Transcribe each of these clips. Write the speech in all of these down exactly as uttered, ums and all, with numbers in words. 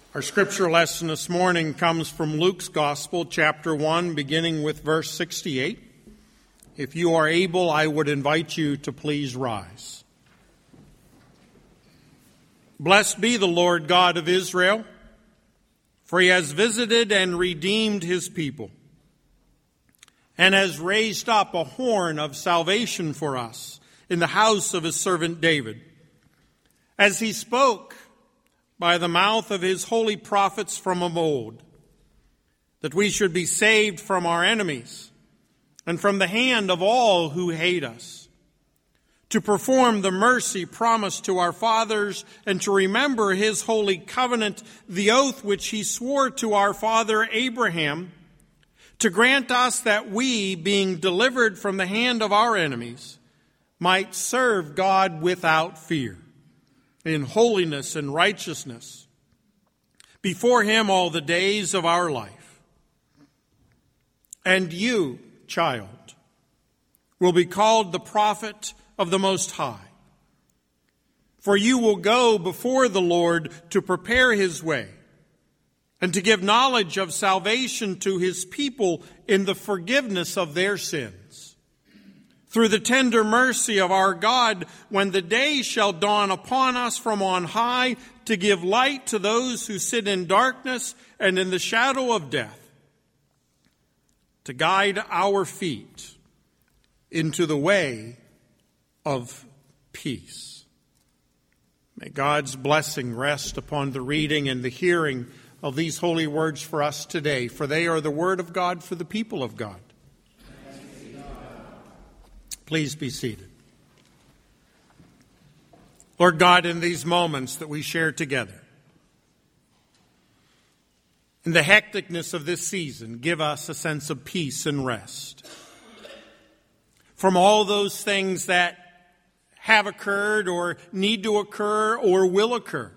Our scripture lesson this morning comes from Luke's Gospel, chapter one, beginning with verse sixty-eight. If you are able, I would invite you to please rise. Blessed be the Lord God of Israel, for he has visited and redeemed his people, and has raised up a horn of salvation for us in the house of his servant David, as he spoke by the mouth of his holy prophets from of old, that we should be saved from our enemies and from the hand of all who hate us, to perform the mercy promised to our fathers, and to remember his holy covenant, the oath which he swore to our father Abraham, to grant us that we, being delivered from the hand of our enemies, might serve God without fear, in holiness and righteousness, before him all the days of our life. And you, child, will be called the prophet of the Most High, for you will go before the Lord to prepare his way, and to give knowledge of salvation to his people in the forgiveness of their sins, through the tender mercy of our God, when the day shall dawn upon us from on high, to give light to those who sit in darkness and in the shadow of death, to guide our feet into the way of peace. May God's blessing rest upon the reading and the hearing of these holy words for us today, for they are the word of God for the people of God. Please be seated. Lord God, in these moments that we share together, in the hecticness of this season, give us a sense of peace and rest from all those things that have occurred or need to occur or will occur.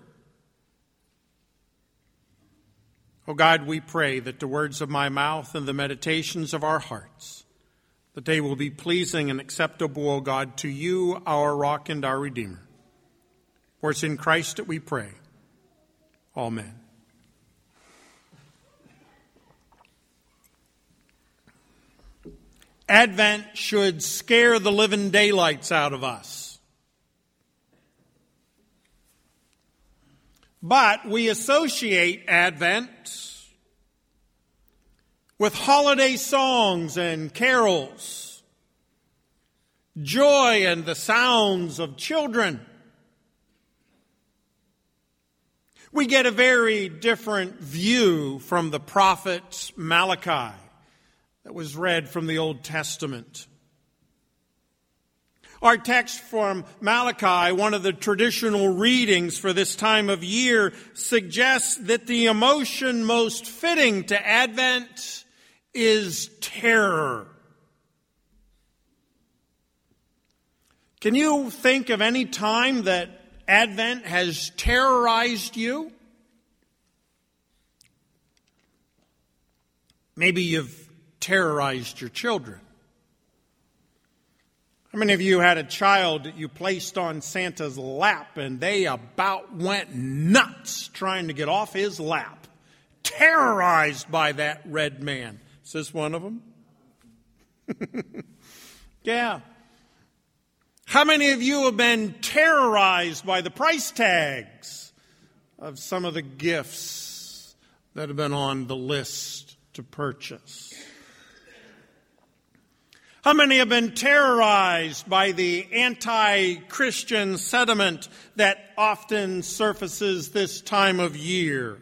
Oh God, we pray that the words of my mouth and the meditations of our hearts, that they will be pleasing and acceptable, O God, to you, our rock and our Redeemer. For it's in Christ that we pray. Amen. Advent should scare the living daylights out of us. But we associate Advent with holiday songs and carols, joy and the sounds of children. We get a very different view from the prophet Malachi that was read from the Old Testament. Our text from Malachi, one of the traditional readings for this time of year, suggests that the emotion most fitting to Advent is terror. Can you think of any time that Advent has terrorized you? Maybe you've terrorized your children. How many of you had a child that you placed on Santa's lap and they about went nuts trying to get off his lap, terrorized by that red man? Is this one of them? Yeah. How many of you have been terrorized by the price tags of some of the gifts that have been on the list to purchase? How many have been terrorized by the anti-Christian sentiment that often surfaces this time of year?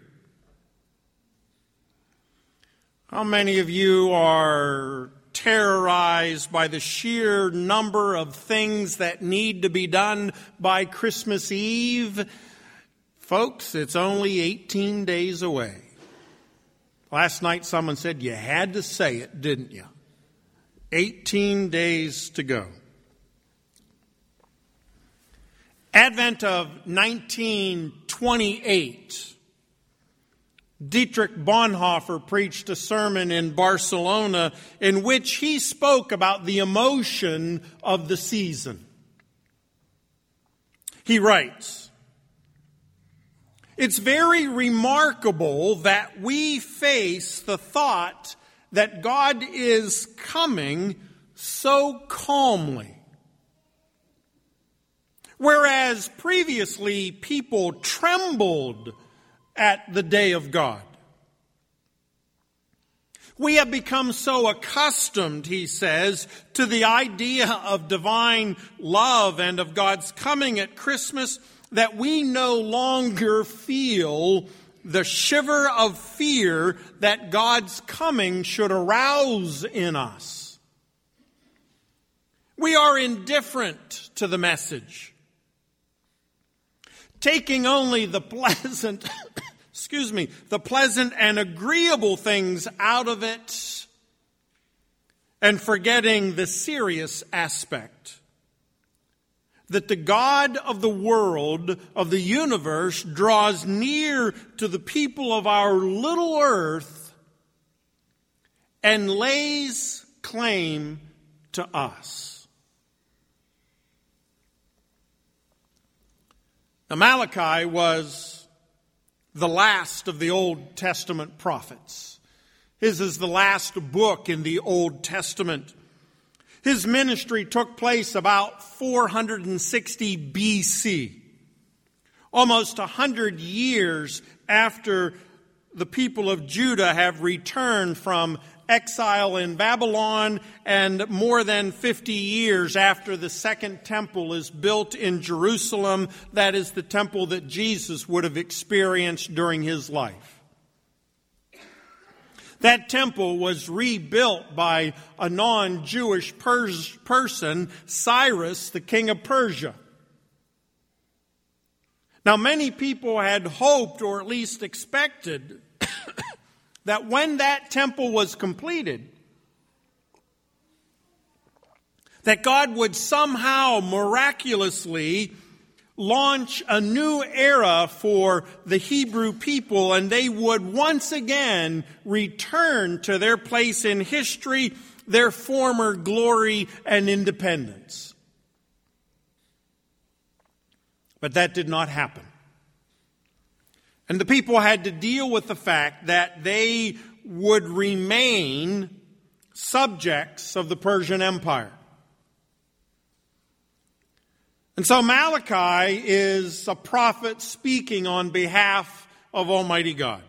How many of you are terrorized by the sheer number of things that need to be done by Christmas Eve? Folks, it's only eighteen days away. Last night someone said you had to say it, didn't you? eighteen days to go. Advent of nineteen twenty-eight. Dietrich Bonhoeffer preached a sermon in Barcelona in which he spoke about the emotion of the season. He writes, It's very remarkable that we face the thought that God is coming so calmly. Whereas previously people trembled at the day of God. We have become so accustomed, he says, to the idea of divine love and of God's coming at Christmas that we no longer feel the shiver of fear that God's coming should arouse in us. We are indifferent to the message, taking only the pleasant, excuse me, the pleasant and agreeable things out of it and forgetting the serious aspect. That the God of the world, of the universe, draws near to the people of our little earth and lays claim to us. Now, Malachi was the last of the Old Testament prophets. His is the last book in the Old Testament. His ministry took place about four hundred sixty B C, almost one hundred years after the people of Judah have returned from exile in Babylon, and more than fifty years after the second temple is built in Jerusalem. That is the temple that Jesus would have experienced during his life. That temple was rebuilt by a non-Jewish pers- person, Cyrus, the king of Persia. Now, many people had hoped, or at least expected, that when that temple was completed, that God would somehow miraculously launch a new era for the Hebrew people, and they would once again return to their place in history, their former glory and independence. But that did not happen. And the people had to deal with the fact that they would remain subjects of the Persian Empire. And so Malachi is a prophet speaking on behalf of Almighty God.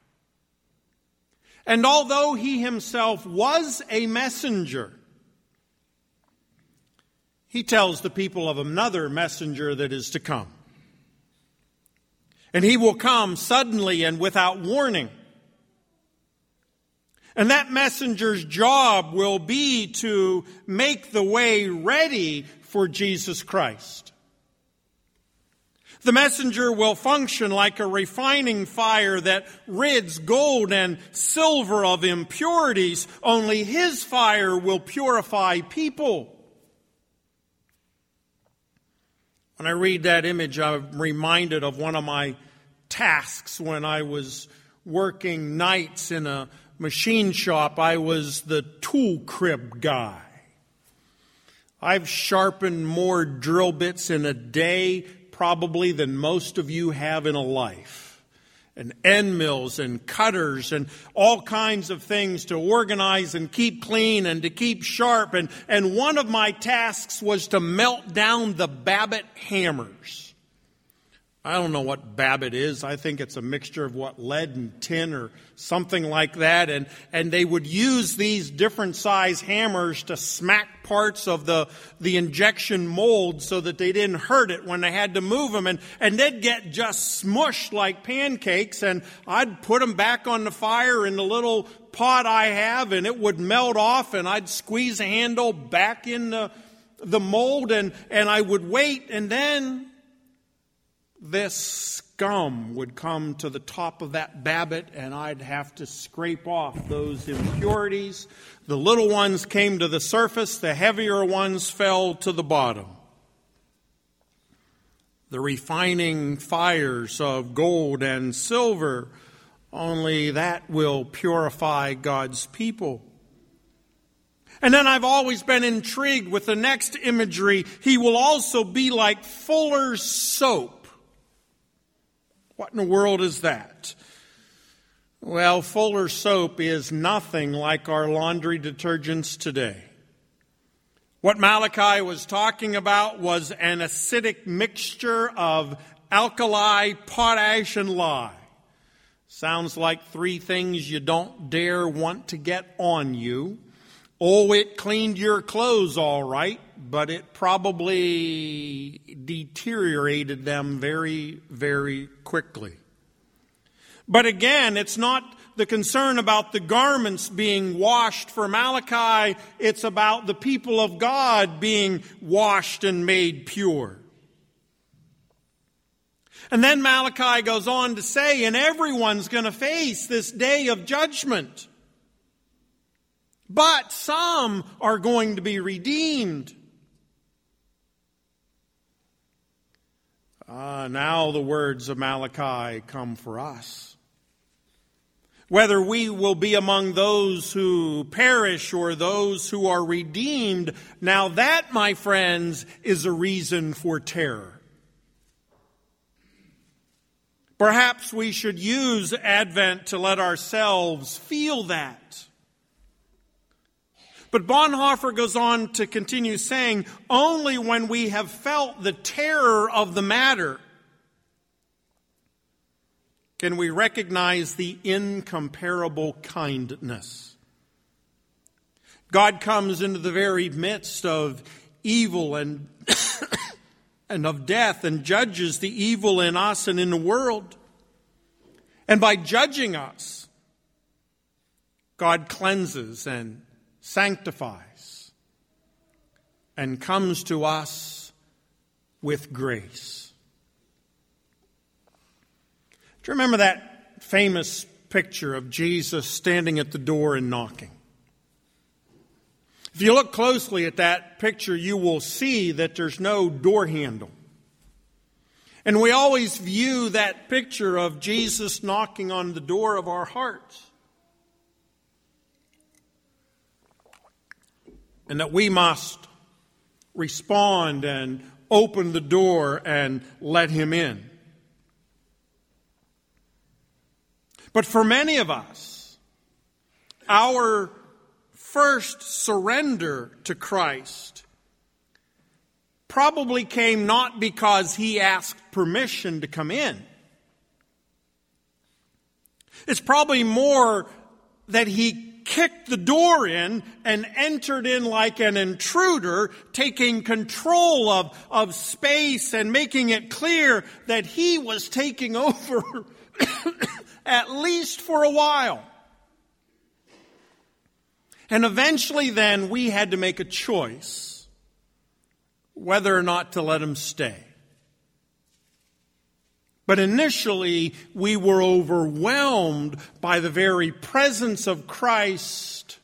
And although he himself was a messenger, he tells the people of another messenger that is to come. And he will come suddenly and without warning. And that messenger's job will be to make the way ready for Jesus Christ. The messenger will function like a refining fire that rids gold and silver of impurities. Only his fire will purify people. When I read that image, I'm reminded of one of my tasks when I was working nights in a machine shop. I was the tool crib guy. I've sharpened more drill bits in a day probably than most of you have in a life. And end mills and cutters and all kinds of things to organize and keep clean and to keep sharp. And, and one of my tasks was to melt down the Babbitt hammers. I don't know what Babbitt is. I think it's a mixture of what, lead and tin or something like that. And, and they would use these different size hammers to smack parts of the, the injection mold so that they didn't hurt it when they had to move them. And, and they'd get just smushed like pancakes. And I'd put them back on the fire in the little pot I have, and it would melt off. And I'd squeeze the handle back in the, the mold, and, and I would wait. And then this scum would come to the top of that Babbitt, and I'd have to scrape off those impurities. The little ones came to the surface, the heavier ones fell to the bottom. The refining fires of gold and silver, only that will purify God's people. And then I've always been intrigued with the next imagery. He will also be like fuller's soap. What in the world is that? Well, Fuller soap is nothing like our laundry detergents today. What Malachi was talking about was an acidic mixture of alkali, potash, and lye. Sounds like three things you don't dare want to get on you. Oh, it cleaned your clothes all right, but it probably deteriorated them very, very quickly. But again, it's not the concern about the garments being washed for Malachi. It's about the people of God being washed and made pure. And then Malachi goes on to say, and everyone's going to face this day of judgment. But some are going to be redeemed. Uh, now the words of Malachi come for us. Whether we will be among those who perish or those who are redeemed, now that, my friends, is a reason for terror. Perhaps we should use Advent to let ourselves feel that. But Bonhoeffer goes on to continue saying, only when we have felt the terror of the matter can we recognize the incomparable kindness. God comes into the very midst of evil and and of death and judges the evil in us and in the world. And by judging us, God cleanses and sanctifies and comes to us with grace. Do you remember that famous picture of Jesus standing at the door and knocking? If you look closely at that picture, you will see that there's no door handle. And we always view that picture of Jesus knocking on the door of our hearts. And that we must respond and open the door and let him in. But for many of us, our first surrender to Christ probably came not because he asked permission to come in. It's probably more that he kicked the door in and entered in like an intruder, taking control of, of space and making it clear that he was taking over at least for a while. And eventually then we had to make a choice whether or not to let him stay. But initially we were overwhelmed by the very presence of Christ.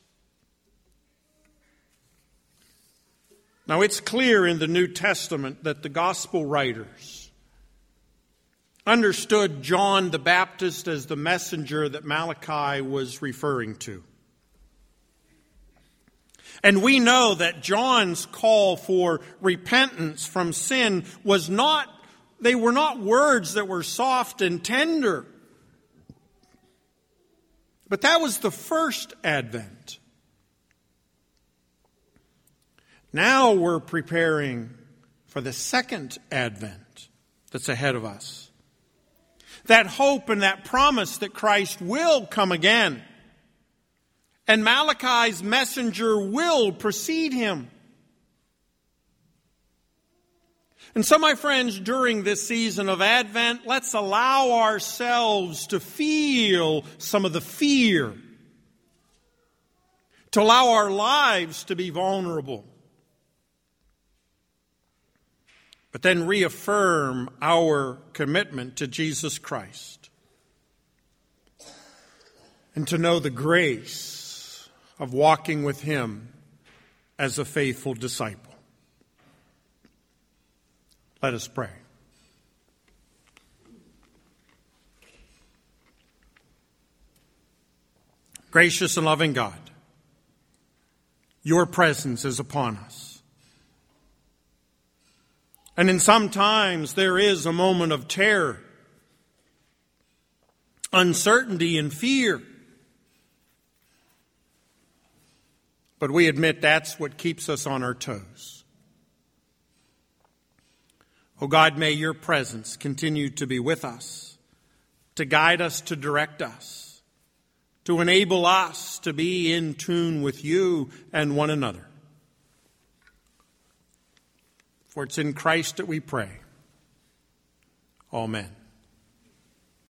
Now it's clear in the New Testament that the gospel writers understood John the Baptist as the messenger that Malachi was referring to. And we know that John's call for repentance from sin was not, they were not words that were soft and tender. But that was the first Advent. Now we're preparing for the second Advent that's ahead of us. That hope and that promise that Christ will come again. And Malachi's messenger will precede him. And so, my friends, during this season of Advent, let's allow ourselves to feel some of the fear, to allow our lives to be vulnerable, but then reaffirm our commitment to Jesus Christ and to know the grace of walking with him as a faithful disciple. Let us pray. Gracious and loving God, your presence is upon us. And in some times there is a moment of terror. uncertainty and fear. But we admit that's what keeps us on our toes. Oh God, may your presence continue to be with us, to guide us, to direct us, to enable us to be in tune with you and one another. For it's in Christ that we pray. Amen.